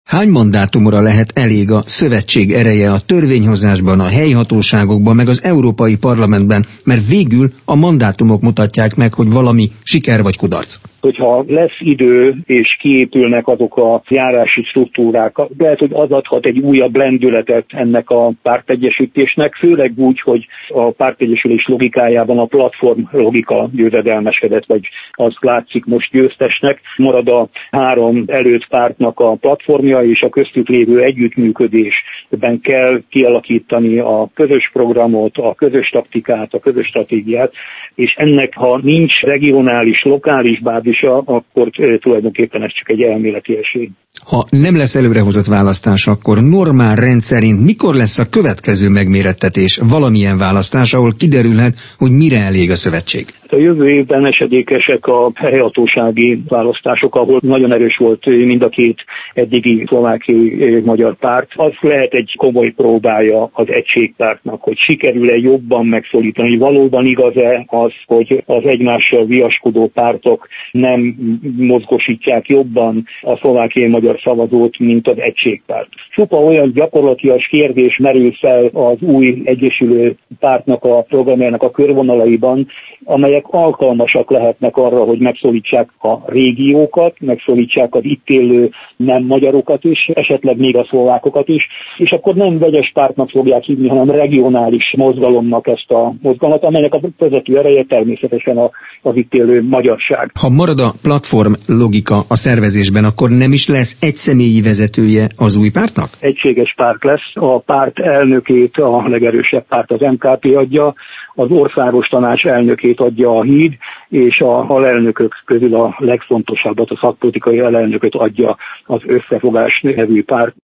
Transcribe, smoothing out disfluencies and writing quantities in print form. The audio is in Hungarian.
Hány mandátumra lehet elég a szövetség ereje a törvényhozásban, a helyhatóságokban, meg az Európai Parlamentben, mert végül a mandátumok mutatják meg, hogy valami siker vagy kudarc. Hogyha lesz idő és kiépülnek azok a járási struktúrák, lehet, hogy az adhat egy újabb lendületet ennek a pártegyesítésnek, főleg úgy, hogy a pártegyesülés logikájában a platform logika győzedelmeskedett, vagy az látszik most győztesnek. Marad a 3 előtt pártnak a platformja, és a köztük lévő együttműködésben kell kialakítani a közös programot, a közös taktikát, a közös stratégiát, és ennek, ha nincs regionális, lokális bázisa, akkor tulajdonképpen ez csak egy elméleti esély. Ha nem lesz előrehozott választás, akkor normál rendszerint mikor lesz a következő megmérettetés, valamilyen választás, ahol kiderülhet, hogy mire elég a szövetség? A jövő évben esedékesek a helyhatósági választások, ahol nagyon erős volt mind a két eddigi szlovákiai magyar párt. Az lehet egy komoly próbája az egységpártnak, hogy sikerül-e jobban megszólítani. Valóban igaz-e az, hogy az egymással viaskodó pártok nem mozgosítják jobban a szlovákiai magyar szavazót, mint az egységpárt. Csupa olyan gyakorlatias kérdés merül fel az új egyesülő pártnak a programjának a körvonalaiban, amelyek alkalmasak lehetnek arra, hogy megszólítsák a régiókat, megszólítsák az itt élő nem magyarokat is, esetleg még a szlovákokat is, és akkor nem vegyes pártnak fogják hívni, hanem regionális mozgalomnak ezt a mozgalmat, amelynek a vezető ereje természetesen az itt élő magyarság. Ha marad a platform logika a szervezésben, akkor nem is lesz egy személyi vezetője az új pártnak? Egységes párt lesz, a párt elnökét a legerősebb párt az MKP adja, az országos tanács elnökét adja a Híd, és a alelnökök közül a legfontosabbat, a szakpolitikai alelnököt adja az Összefogás nevű párt.